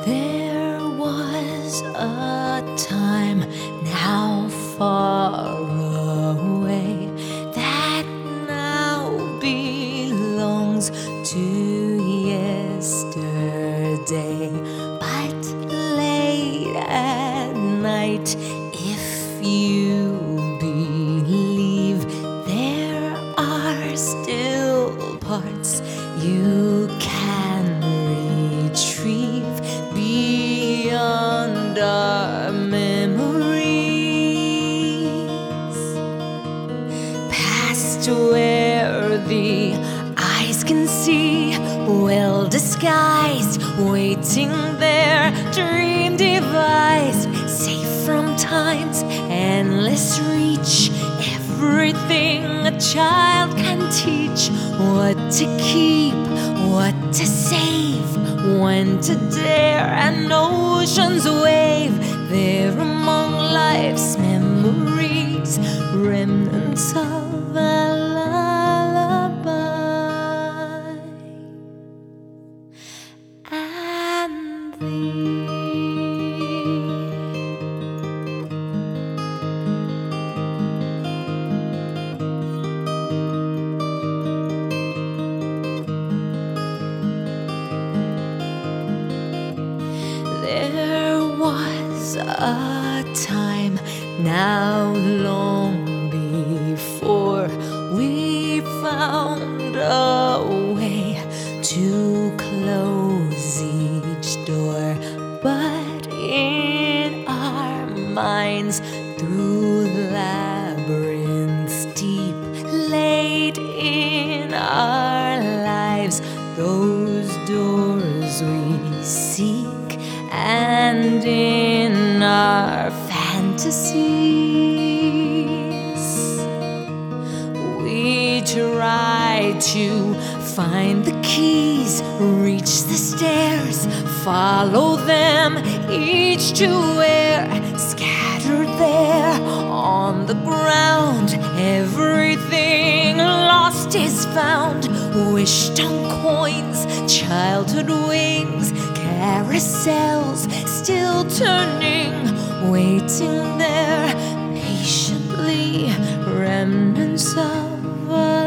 There was a time now far away that now belongs to yesterday. But late at night, if you believe, there are still parts you can retrieve beyond our memories, past where the eyes can see, well disguised, waiting there, dream devised, safe from time's endless reach. Everything a child can teach, what to keep, what to save, when to dare, and oceans wave. There among life's memories, remnants of a lullaby. And thee. There was a time now long before we found a way to close each door, but in our minds, through labyrinths deep, late in our lives, those doors we seek. And in our fantasies, we try to find the keys, reach the stairs, follow them each to where, scattered there on the ground, everything lost is found, wished on coins, childhood wings, carousels still turning, waiting there patiently, remnants of a